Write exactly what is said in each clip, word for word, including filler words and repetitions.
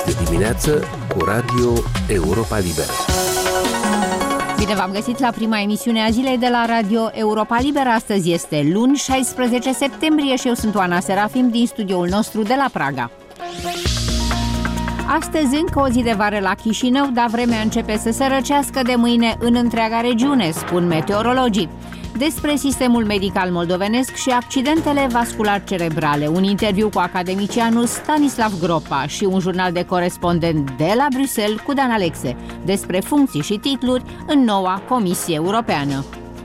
de dimineață cu Radio Europa Liberă. Bine v-am găsit la prima emisiune a zilei de la Radio Europa Liberă. Astăzi este luni, șaisprezece septembrie și eu sunt Oana Serafim din studioul nostru de la Praga. Astăzi încă o zi de vară la Chișinău, dar vremea începe să se răcească de mâine în întreaga regiune, spun meteorologii. Despre sistemul medical moldovenesc și accidentele vascular-cerebrale, un interviu cu academicianul Stanislav Gropa și un jurnal de corespondent de la Bruxelles cu Dan Alexe despre funcții și titluri în noua Comisie Europeană.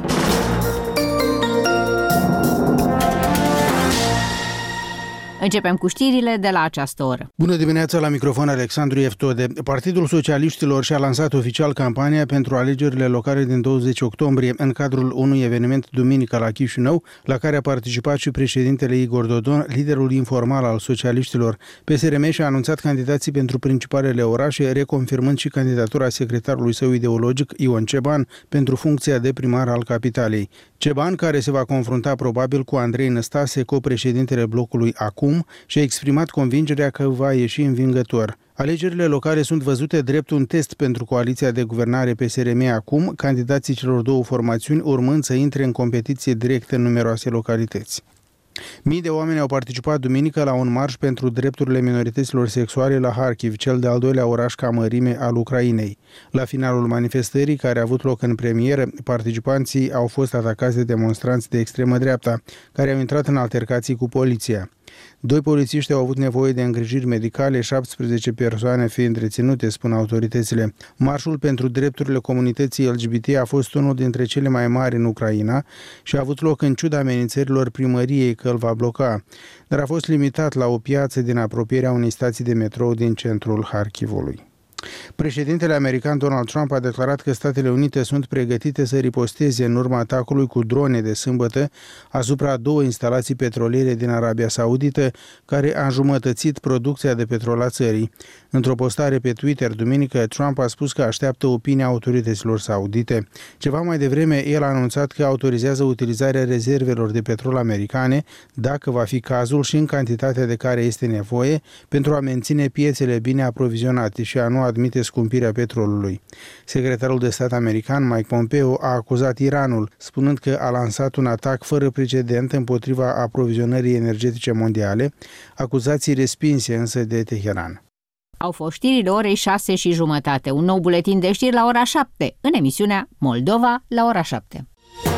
Începem cu știrile de la această oră. Bună dimineața, la microfon Alexandru Eftode. Partidul Socialiștilor și-a lansat oficial campania pentru alegerile locale din douăzeci octombrie în cadrul unui eveniment duminică la Chișinău, la care a participat și președintele Igor Dodon, liderul informal al socialiștilor. P S R M și-a anunțat candidații pentru principalele orașe, reconfirmând și candidatura secretarului său ideologic, Ion Ceban, pentru funcția de primar al capitalei. Ceban, care se va confrunta probabil cu Andrei Năstase, copreședintele blocului Acum, și-a exprimat convingerea că va ieși învingător. Alegerile locale sunt văzute drept un test pentru coaliția de guvernare P S R M Acum, candidații celor două formațiuni urmând să intre în competiție directă în numeroase localități. Mii de oameni au participat duminică la un marș pentru drepturile minorităților sexuale la Harkiv, cel de-al doilea oraș ca mărime al Ucrainei. La finalul manifestării, care a avut loc în premieră, participanții au fost atacați de demonstranți de extremă dreapta, care au intrat în altercații cu poliția. Doi polițiști au avut nevoie de îngrijiri medicale, șaptesprezece persoane fiind reținute, spun autoritățile. Marșul pentru drepturile comunității L G B T a fost unul dintre cele mai mari în Ucraina și a avut loc în ciuda amenințărilor primăriei că îl va bloca, dar a fost limitat la o piață din apropierea unei stații de metrou din centrul Harkivului. Președintele american Donald Trump a declarat că Statele Unite sunt pregătite să riposteze în urma atacului cu drone de sâmbătă asupra a două instalații petroliere din Arabia Saudită, care a înjumătățit producția de petrol a țării. Într-o postare pe Twitter duminică, Trump a spus că așteaptă opinia autorităților saudite. Ceva mai devreme, el a anunțat că autorizează utilizarea rezervelor de petrol americane, dacă va fi cazul și în cantitatea de care este nevoie, pentru a menține piețele bine aprovizionate și a nu admite scumpirea petrolului. Secretarul de stat american Mike Pompeo a acuzat Iranul, spunând că a lansat un atac fără precedent împotriva aprovizionării energetice mondiale, acuzații respinse însă de Teheran. Au fost știrile orei șase și jumătate, un nou buletin de știri la ora șapte, în emisiunea Moldova la ora șapte.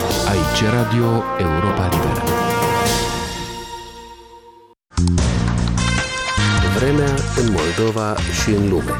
Aici Radio Europa Liberă. Vremea în Moldova și în lume.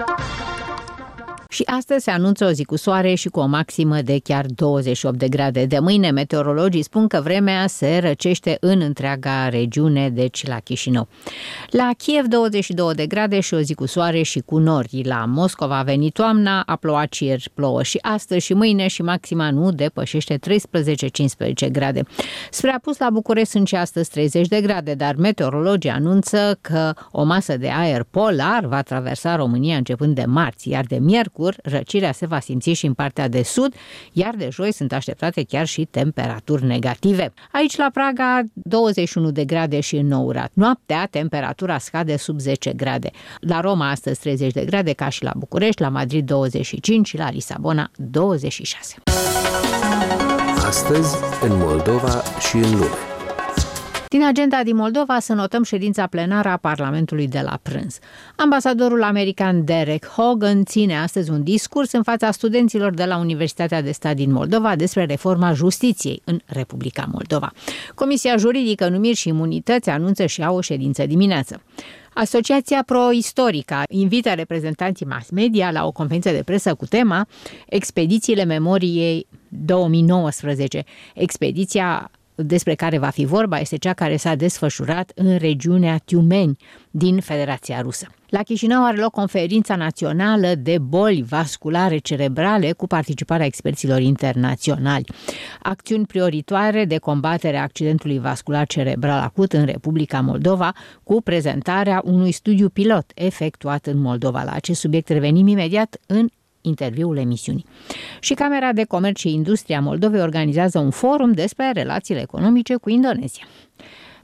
Și astăzi se anunță o zi cu soare și cu o maximă de chiar douăzeci și opt de grade. De mâine, meteorologii spun că vremea se răcește în întreaga regiune, deci la Chișinău. La Kiev douăzeci și două de grade și o zi cu soare și cu nori. La Moscova a venit toamna, a plouat și ieri, plouă și astăzi și mâine și maxima nu depășește treisprezece cincisprezece grade. Spre apus la București sunt și astăzi treizeci de grade, dar meteorologii anunță că o masă de aer polar va traversa România începând de marți, iar de miercuri răcirea se va simți și în partea de sud, iar de joi sunt așteptate chiar și temperaturi negative. Aici la Praga douăzeci și unu de grade și înourat. Noaptea temperatura scade sub zece grade. La Roma astăzi treizeci de grade ca și la București, la Madrid douăzeci și cinci și la Lisabona douăzeci și șase. Astăzi în Moldova și în lume. Din agenda din Moldova să notăm ședința plenară a Parlamentului de la prânz. Ambasadorul american Derek Hogan ține astăzi un discurs în fața studenților de la Universitatea de Stat din Moldova despre reforma justiției în Republica Moldova. Comisia Juridică, Numiri și Imunități anunță și au o ședință dimineață. Asociația Pro-Istorica invită reprezentanții mass media la o conferință de presă cu tema Expedițiile Memoriei două mii nouăsprezece. Expediția despre care va fi vorba este cea care s-a desfășurat în regiunea Tiumeni din Federația Rusă. La Chișinău are loc conferința națională de boli vasculare cerebrale cu participarea experților internaționali. Acțiuni prioritare de combatere a accidentului vascular cerebral acut în Republica Moldova, cu prezentarea unui studiu pilot efectuat în Moldova. La acest subiect revenim imediat în interviul emisiunii. Și Camera de Comerț și Industria Moldovei organizează un forum despre relațiile economice cu Indonezia.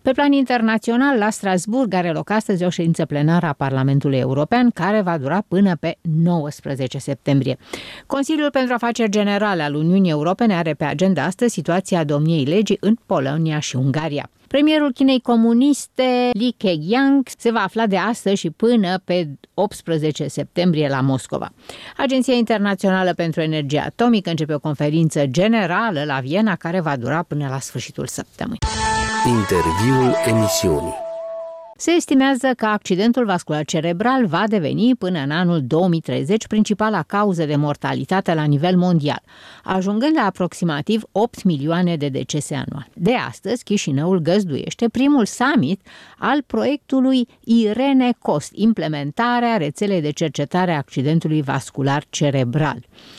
Pe plan internațional, la Strasbourg are loc astăzi o ședință plenară a Parlamentului European care va dura până pe nouăsprezece septembrie. Consiliul pentru Afaceri Generale al Uniunii Europene are pe agenda astăzi situația domniei legii în Polonia și Ungaria. Premierul Chinei comuniste Li Keqiang se va afla de astăzi și până pe optsprezece septembrie la Moscova. Agenția Internațională pentru Energie Atomică începe o conferință generală la Viena care va dura până la sfârșitul săptămânii. Interviul emisiunii. Se estimează că accidentul vascular cerebral va deveni până în anul două mii treizeci principala cauză de mortalitate la nivel mondial, ajungând la aproximativ opt milioane de decese anual. De astăzi, Chișinăul găzduiește primul summit al proiectului IRENE COST, implementarea rețelei de cercetare a accidentului vascular cerebral.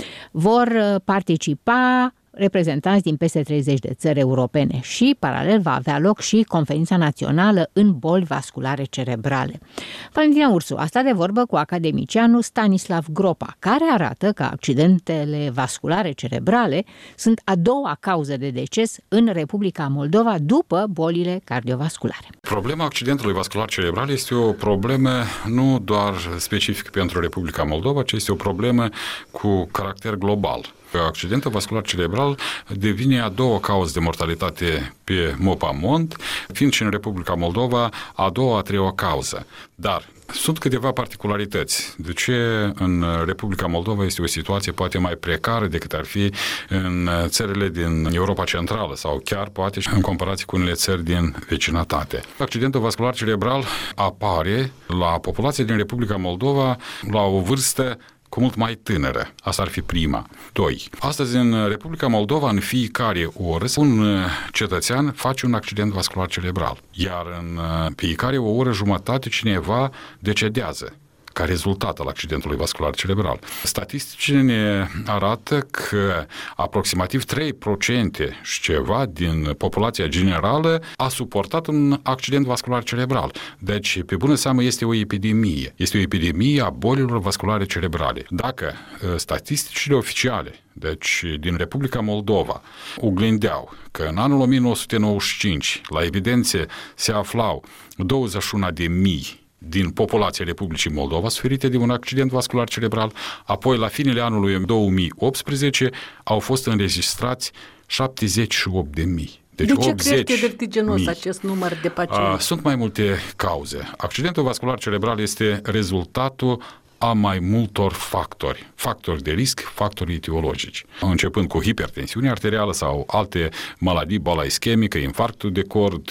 Vor participa reprezentanți din peste treizeci de țări europene și, paralel, va avea loc și conferința națională în boli vasculare cerebrale. Valentina Ursu a stat de vorbă cu academicianul Stanislav Gropa, care arată că accidentele vasculare cerebrale sunt a doua cauză de deces în Republica Moldova după bolile cardiovasculare. Problema accidentului vascular cerebral este o problemă nu doar specifică pentru Republica Moldova, ci este o problemă cu caracter global. Accidentul vascular cerebral devine a doua cauză de mortalitate pe mopamont, fiind și în Republica Moldova a doua, a treia cauză. Dar sunt câteva particularități. De ce în Republica Moldova este o situație poate mai precară decât ar fi în țările din Europa Centrală sau chiar poate și în comparație cu unele țări din vecinătate. Accidentul vascular cerebral apare la populația din Republica Moldova la o vârstă cu mult mai tânără. Asta ar fi prima. Doi. Astăzi în Republica Moldova, în fiecare oră, un cetățean face un accident vascular cerebral. Iar în fiecare o oră jumătate cineva decedează ca rezultat al accidentului vascular cerebral. Statisticile ne arată că aproximativ trei la sută și ceva din populația generală a suportat un accident vascular cerebral. Deci, pe bună seamă, este o epidemie. Este o epidemie a bolilor vasculare cerebrale. Dacă statisticile oficiale, deci din Republica Moldova, oglindeau că în anul o mie nouă sute nouăzeci și cinci la evidențe se aflau douăzeci și unu de mii din populația Republicii Moldova suferite de un accident vascular cerebral, apoi la finele anului două mii optsprezece au fost înregistrați șaptezeci și opt de mii. Deci de ce crește vertiginos acest număr de pacienți? Sunt mai multe cauze. Accidentul vascular cerebral este rezultatul a mai multor factori, factori de risc, factori etiologici, începând cu hipertensiune arterială sau alte maladii, boala ischemică, infarctul de cord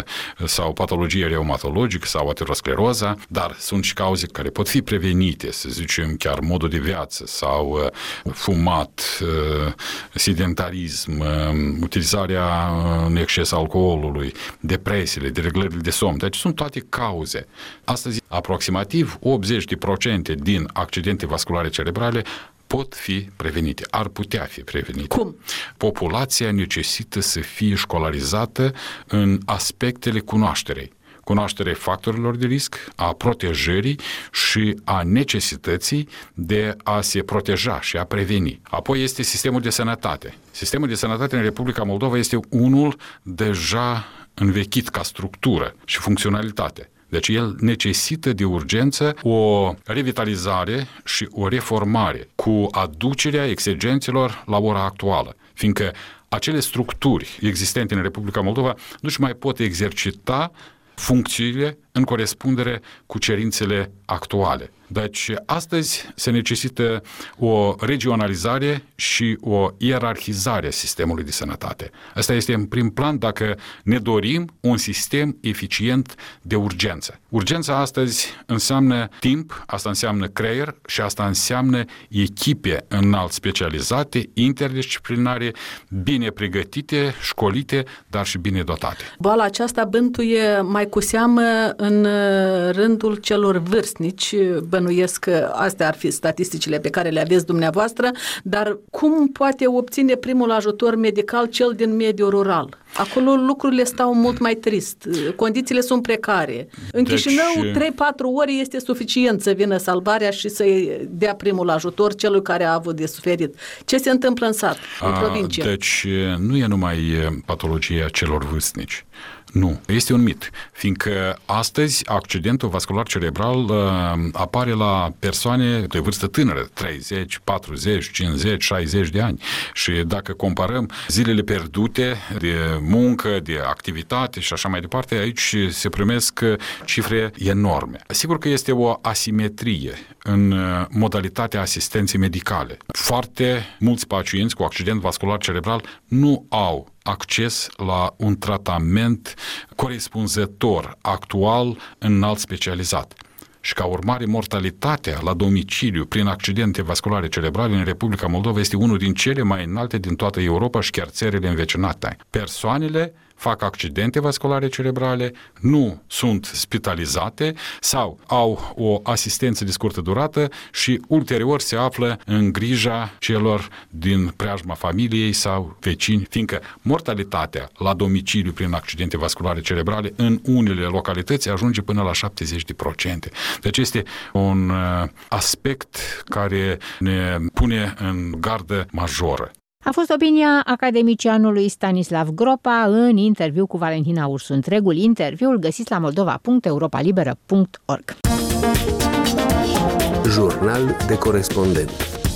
sau patologie reumatologică sau ateroscleroza, dar sunt și cauze care pot fi prevenite, să zicem chiar modul de viață sau fumat, sedentarism, utilizarea în exces alcoolului, depresiile, dereglările de somn, deci sunt toate cauze. Astăzi, aproximativ optzeci la sută din accidente vasculare cerebrale pot fi prevenite, ar putea fi prevenite. Cum? Populația necesită să fie școlarizată în aspectele cunoașterei. Cunoașterea factorilor de risc, a protejării și a necesității de a se proteja și a preveni. Apoi este sistemul de sănătate. Sistemul de sănătate în Republica Moldova este unul deja învechit ca structură și funcționalitate. Deci el necesită de urgență o revitalizare și o reformare cu aducerea exigențelor la ora actuală, fiindcă acele structuri existente în Republica Moldova nu-și mai pot exercita funcțiile în corespundere cu cerințele actuale. Deci, astăzi se necesită o regionalizare și o ierarhizare a sistemului de sănătate. Asta este în prim plan dacă ne dorim un sistem eficient de urgență. Urgența astăzi înseamnă timp, asta înseamnă creier și asta înseamnă echipe înalt specializate, interdisciplinare, bine pregătite, școlite, dar și bine dotate. Boala aceasta bântuie mai cu seamă În rândul celor vârstnici, bănuiesc că astea ar fi statisticile pe care le aveți dumneavoastră, dar cum poate obține primul ajutor medical cel din mediul rural? Acolo lucrurile stau mult mai trist, condițiile sunt precare. În deci... Chișinău, trei patru ore este suficient să vină salvarea și să-i dea primul ajutor celui care a avut de suferit. Ce se întâmplă în sat, în a, provincie? Deci nu e numai patologia celor vârstnici. Nu, este un mit, fiindcă astăzi accidentul vascular cerebral uh, apare la persoane de vârstă tânără, treizeci, patruzeci, cincizeci, șaizeci de ani. Și dacă comparăm zilele pierdute de muncă, de activitate și așa mai departe, aici se primesc cifre enorme. Sigur că este o asimetrie în modalitatea asistenței medicale. Foarte mulți pacienți cu accident vascular cerebral nu au acces la un tratament corespunzător, actual, înalt specializat. Și ca urmare, mortalitatea la domiciliu prin accidente vasculare cerebrale în Republica Moldova este unul din cele mai înalte din toată Europa și chiar țările învecinate. Persoanele fac accidente vasculare cerebrale, nu sunt spitalizate sau au o asistență de scurtă durată și ulterior se află în grija celor din preajma familiei sau vecini, fiindcă mortalitatea la domiciliu prin accidente vasculare cerebrale în unele localități ajunge până la șaptezeci la sută. Deci este un aspect care ne pune în gardă majoră. A fost opinia academicianului Stanislav Gropa în interviu cu Valentina Ursu. Întregul interviu îl găsiți la moldova punct europa liberă punct org. Jurnal de corespondent.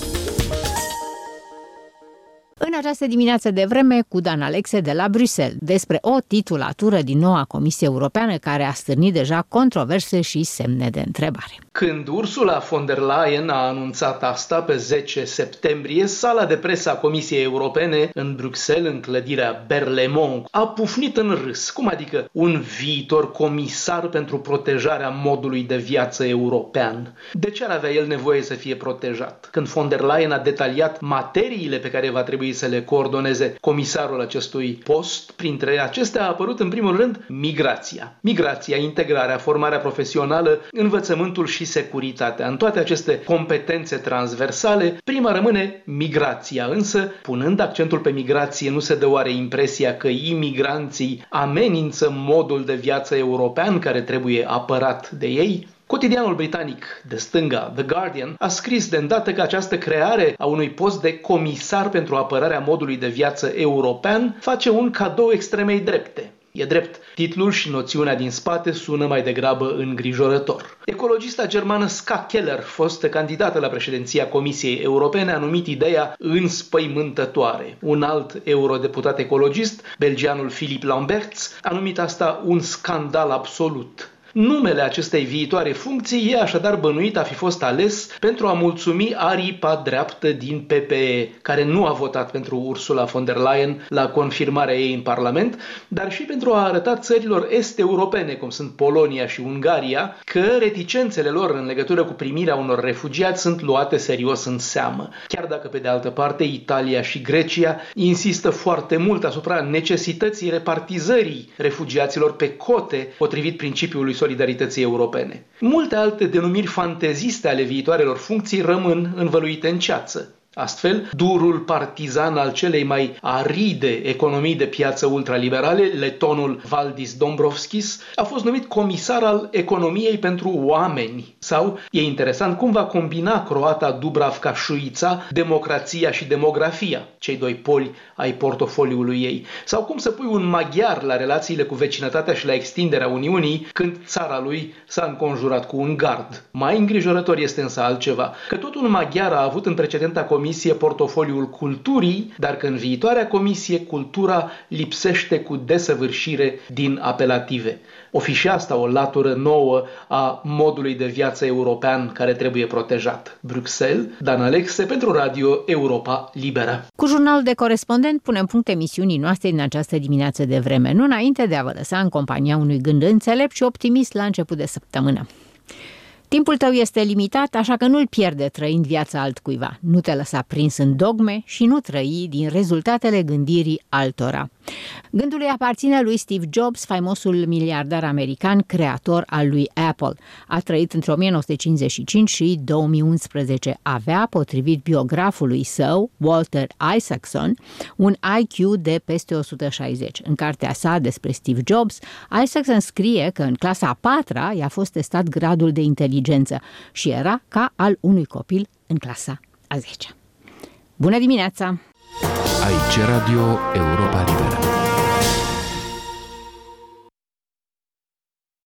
În această dimineață de vreme cu Dan Alexe de la Bruxelles despre o titulatură din noua Comisie Europeană care a stârnit deja controverse și semne de întrebare. Când Ursula von der Leyen a anunțat asta pe zece septembrie, sala de presă a Comisiei Europene în Bruxelles, în clădirea Berlaymont, a pufnit în râs. Cum adică un viitor comisar pentru protejarea modului de viață european? De ce ar avea el nevoie să fie protejat? Când von der Leyen a detaliat materiile pe care va trebui să le coordoneze comisarul acestui post, printre acestea a apărut în primul rând migrația. Migrația, integrarea, formarea profesională, învățământul și securitatea. În toate aceste competențe transversale, prima rămâne migrația, însă, punând accentul pe migrație, nu se dă oare impresia că imigranții amenință modul de viață european care trebuie apărat de ei? Cotidianul britanic de stânga, The Guardian, a scris de îndată că această creare a unui post de comisar pentru apărarea modului de viață european face un cadou extremei drepte. E drept, titlul și noțiunea din spate sună mai degrabă îngrijorător. Ecologista germană Ska Keller, fostă candidată la președinția Comisiei Europene, a numit ideea înspăimântătoare. Un alt eurodeputat ecologist, belgianul Philippe Lamberts, a numit asta un scandal absolut. Numele acestei viitoare funcții e așadar bănuit a fi fost ales pentru a mulțumi aripa dreaptă din P P E, care nu a votat pentru Ursula von der Leyen la confirmarea ei în Parlament, dar și pentru a arăta țărilor est-europene, cum sunt Polonia și Ungaria, că reticențele lor în legătură cu primirea unor refugiați sunt luate serios în seamă. Chiar dacă, pe de altă parte, Italia și Grecia insistă foarte mult asupra necesității repartizării refugiaților pe cote, potrivit principiului solidarității europene. Multe alte denumiri fanteziste ale viitoarelor funcții rămân învăluite în ceață. Astfel, durul partizan al celei mai aride economii de piață ultraliberale, letonul Valdis Dombrovskis, a fost numit comisar al economiei pentru oameni. Sau, e interesant cum va combina croata Dubravka Šuița democrația și demografia, cei doi poli ai portofoliului ei. Sau cum să pui un maghiar la relațiile cu vecinătatea și la extinderea Uniunii când țara lui s-a înconjurat cu un gard. Mai îngrijorător este însă altceva, că tot un maghiar a avut în precedenta comisie portofoliul culturii, dar că în viitoarea comisie cultura lipsește cu desăvârșire din apelative. O fi și asta o latură nouă a modului de viață european care trebuie protejat. Bruxelles, Dan Alexe pentru Radio Europa Liberă. Cu jurnalul de corespondent punem punct emisiunii noastre din această dimineață de vreme, nu înainte de a vă lăsa în compania unui gând înțelept și optimist la început de săptămână. Timpul tău este limitat, așa că nu-l pierde trăind viața altcuiva. Nu te lăsa prins în dogme și nu trăi din rezultatele gândirii altora. Gândul lui aparține lui Steve Jobs, faimosul miliardar american, creator al lui Apple. A trăit între o mie nouă sute cincizeci și cinci și două mii unsprezece. Avea, potrivit biografului său, Walter Isaacson, un I Q de peste o sută șaizeci. În cartea sa despre Steve Jobs, Isaacson scrie că în clasa a patra i-a fost testat gradul de inteligență și era ca al unui copil în clasa a zecea. Bună dimineața! Aici Radio Europa Liberă.